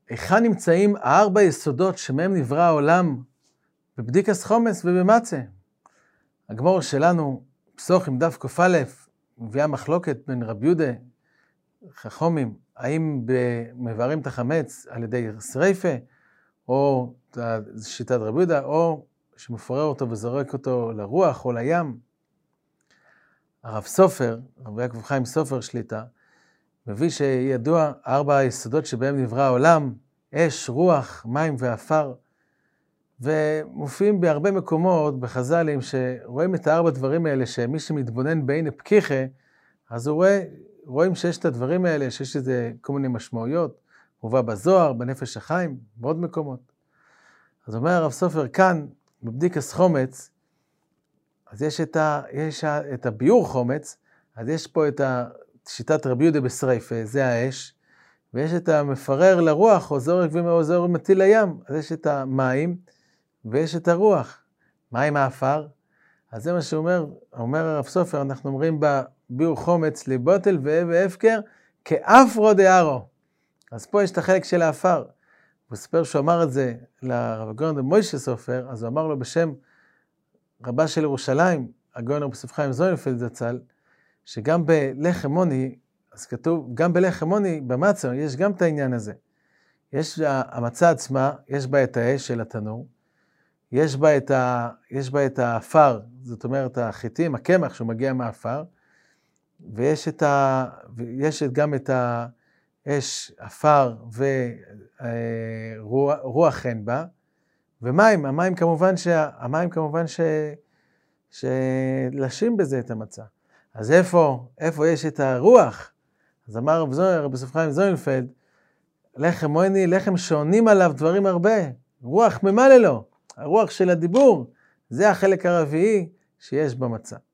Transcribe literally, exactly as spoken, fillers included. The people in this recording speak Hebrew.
היכן נמצאים הארבע יסודות שמהם נברא העולם בבדיקס חומץ ובמצה? הגמור שלנו, פסוח עם דף ק"א, מביאה מחלוקת בין רבי יהודה חכמים, האם מבארים את החמץ על ידי שריפה, או שיטת רבי יהודה, או שמפורר אותו וזורק אותו לרוח או לים. הרב סופר, רב יעקב חיים סופר שליטה, מביא שידוע ארבע היסודות שבהם נברא העולם, אש, רוח, מים ואפר, ומופיעים בהרבה מקומות בחז"לים שרואים את הארבע דברים האלה, שמי שמתבונן בעין פקיחה, אז הוא רואה, רואים שיש את הדברים האלה, שיש איזה כל מיני משמעויות, מובא בזוהר, בנפש החיים, בעוד מקומות. אז אומר הרב סופר כאן, בבדיקס חומץ, אז יש את, ה, יש את הביור חומץ, אז יש פה את שיטת רבי יהודה בשריפה, זה האש, ויש את המפרר לרוח, או זורק או מטיל לים, אז יש את המים, ויש את הרוח. מים האפר? אז זה מה שאומר, אומר הרב סופר, אנחנו אומרים בביור חומץ, לבוטל והפקר, כאפרו דארו. אז פה יש את החלק של האפר. הוא ספר שהוא אמר את זה לרב הגאון מוישה סופר, אז הוא אמר לו בשם רבה של ירושלים, הגאון רבי יוסף חיים זוננפלד זצ"ל, שגם בלחם מוני, אז כתוב, גם בלחם מוני, במצה, יש גם את העניין הזה. יש המצה עצמה, יש בה את האש של התנור, יש בה את, ה, יש בה את האפר, זאת אומרת החיטים, הקמח שהוא מגיע מהאפר, ויש את ה, ויש גם את האש, אפר ורוח חן בה, ומים, המים כמובן, שה, המים כמובן ש, שלשים בזה את המצה. אז איפה, איפה יש את הרוח? אז אמר רב זוהר, רבי יוסף חיים זוננפלד, לחם מוני, לחם שעונים עליו דברים הרבה, רוח ממלא לו, הרוח של הדיבור, זה החלק הרביעי שיש במצה.